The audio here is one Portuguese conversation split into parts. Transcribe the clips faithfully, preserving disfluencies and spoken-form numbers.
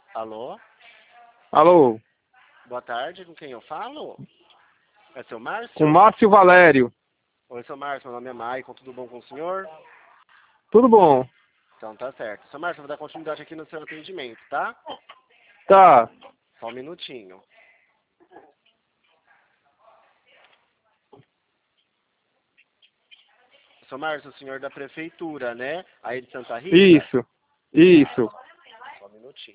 Alô? Alô, Boa tarde, com quem eu falo? É seu Márcio? com Márcio Valério. Oi, seu Márcio, meu nome é Maicon, tudo bom com o senhor? Tudo bom? Então tá certo. Seu Márcio, eu vou dar continuidade aqui no seu atendimento, tá? Tá. Só um minutinho. Seu Márcio, o senhor da prefeitura, né? Aí de Santa Rita? Isso. Isso. Só um minutinho.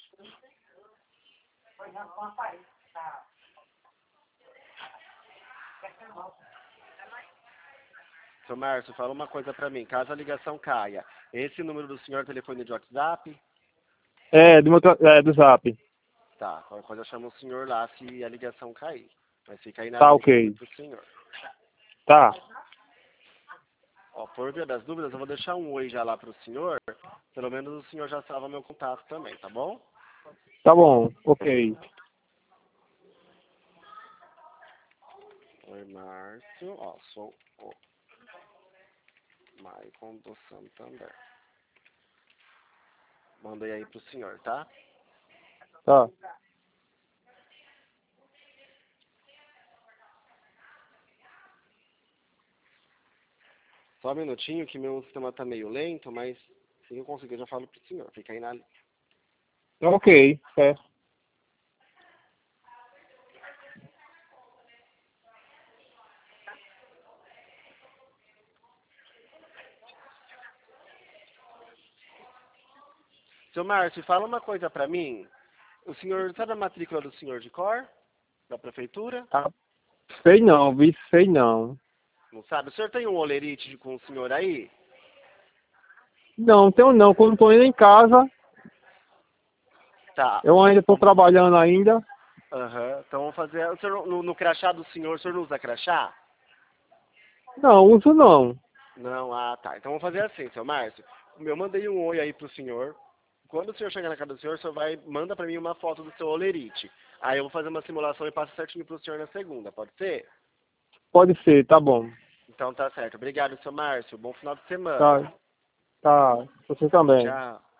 Seu Márcio, fala uma coisa pra mim. Caso a ligação caia, esse número do senhor é telefone de WhatsApp? É, do, meu, tra- é, do Zap. Tá, qualquer coisa eu chamo o senhor lá se a ligação cair. Mas fica aí na Tá linha que eu ligo ok. pro senhor. Tá. Ó, por via das dúvidas, eu vou deixar um oi já lá pro senhor. Pelo menos o senhor já salva meu contato também, tá bom? Tá bom. Ok. Oi, Márcio. Ó, sou o Maicon do Santander. Mandei aí pro senhor, tá? Tá. Só um minutinho que meu sistema tá meio lento, mas se eu conseguir eu já falo pro senhor. Fica aí na linha. Ok. É. Seu Márcio, fala uma coisa pra mim. O senhor sabe a matrícula do senhor de cor? Da prefeitura? Tá. Sei não, vi, sei não. Não sabe? O senhor tem um olerite de- com o senhor aí? Não, tenho não. Quando tô indo em casa, Tá. eu ainda tô Vamos- trabalhando ainda. Aham. Então vamos fazer. O senhor, no, no crachá do senhor, o senhor não usa crachá? Não, uso não. Não, ah tá. Então vamos fazer assim, seu Márcio. Eu mandei um oi aí pro senhor. Quando o senhor chegar na casa do senhor, o senhor vai, manda pra mim uma foto do seu olerite. Aí eu vou fazer uma simulação e passo certinho pro senhor na segunda, pode ser? Pode ser, tá bom. Então tá certo. Obrigado, seu Márcio. Bom final de semana. Tá. Tá. Você também. Tchau.